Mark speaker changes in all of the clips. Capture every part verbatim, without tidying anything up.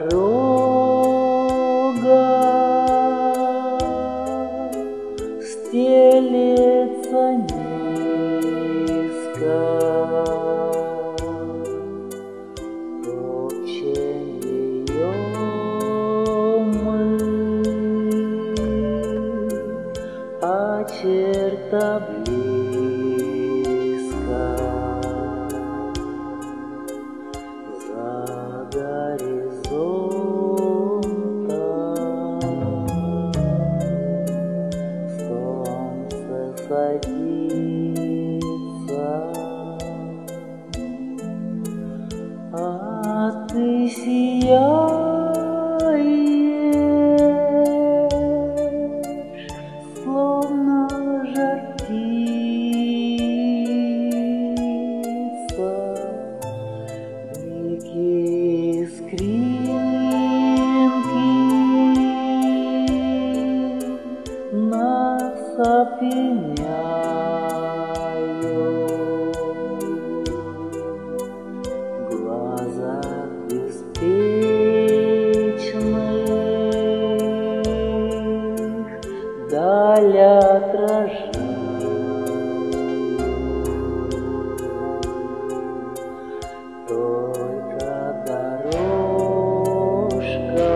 Speaker 1: дорога стелется низко, топчем ее мы, а черта близко. За горизонтом солнце садится, а ты сияешь, словно жар птица. Блики искринки нас опьяняют, в глазах беспечных даль отражают. Только дорожка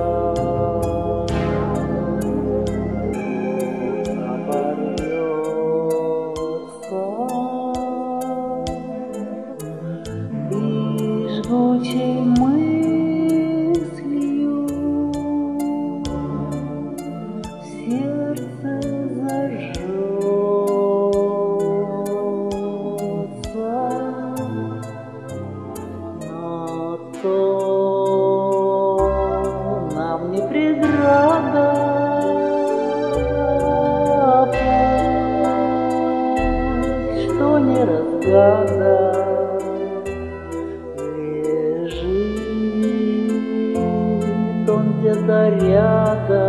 Speaker 1: оборвется, и жгучей мыслью сердце зажжется. То нам не преграда путь, что не разгада, лежит он где-то рядом.